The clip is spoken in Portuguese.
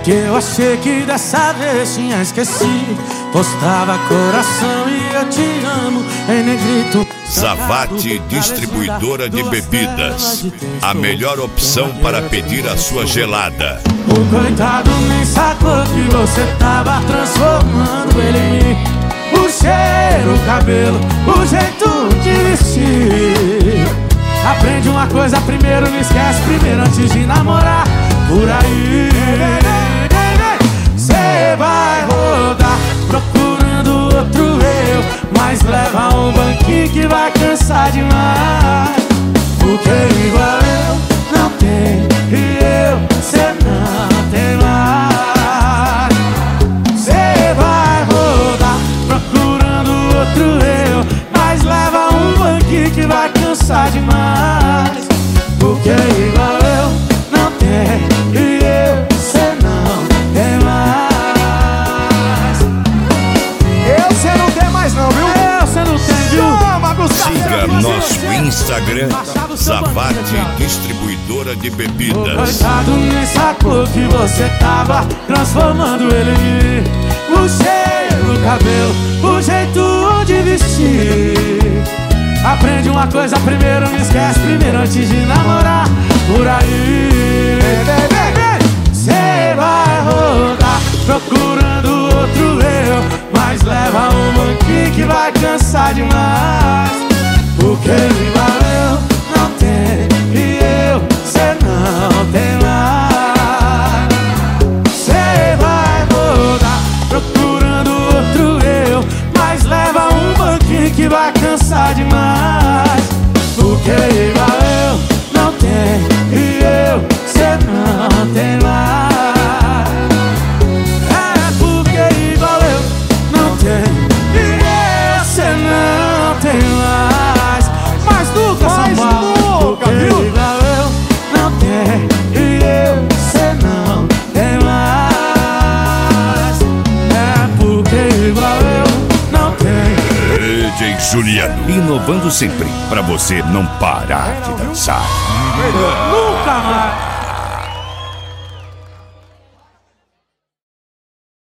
que eu achei que dessa vez tinha esquecido. Postava coração e eu te amo em negrito. Zavatti Distribuidora de Bebidas, a melhor opção para pedir a sua gelada. O coitado nem sacou que você tava transformando ele em mim. O cheiro, o cabelo, o jeito de vestir. Aprende uma coisa primeiro, não esquece primeiro antes de namorar. Por aí cê vai rodar procurando outro eu, mas leva um banquinho que vai cansar demais. Porque igual eu não tem e eu, cê não tem mais. Cê vai rodar procurando outro eu, mas leva um banquinho que vai cansar demais. Porque igual eu não tem e eu, cê não tem mais. Eu cê não tem mais não, viu? Eu cê não tem, viu? Siga nosso Instagram, Zavatti Distribuidora de O Bebidas. coitado nem sacou que você tava transformando ele em mim. O cheiro, o cabelo, o jeito de vestir. Aprende uma coisa primeiro, não esquece primeiro antes de namorar. Por aí cê vai rodar procurando outro eu, mas leva um banquinho que vai cansar demais. Porque igual eu não tem e eu, cê não tem mais. Cê vai rodar procurando outro eu, mas leva um banquinho que vai cansar demais. Porque igual eu não tem e eu, cê não tem mais. É porque igual eu não tem e eu, cê não tem mais. Mas nunca, São Paulo. Porque igual eu não tem e eu, cê não tem mais. É porque igual eu não tenho. DJ Juliano, inovando sempre, pra você não parar de dançar. Nunca mais.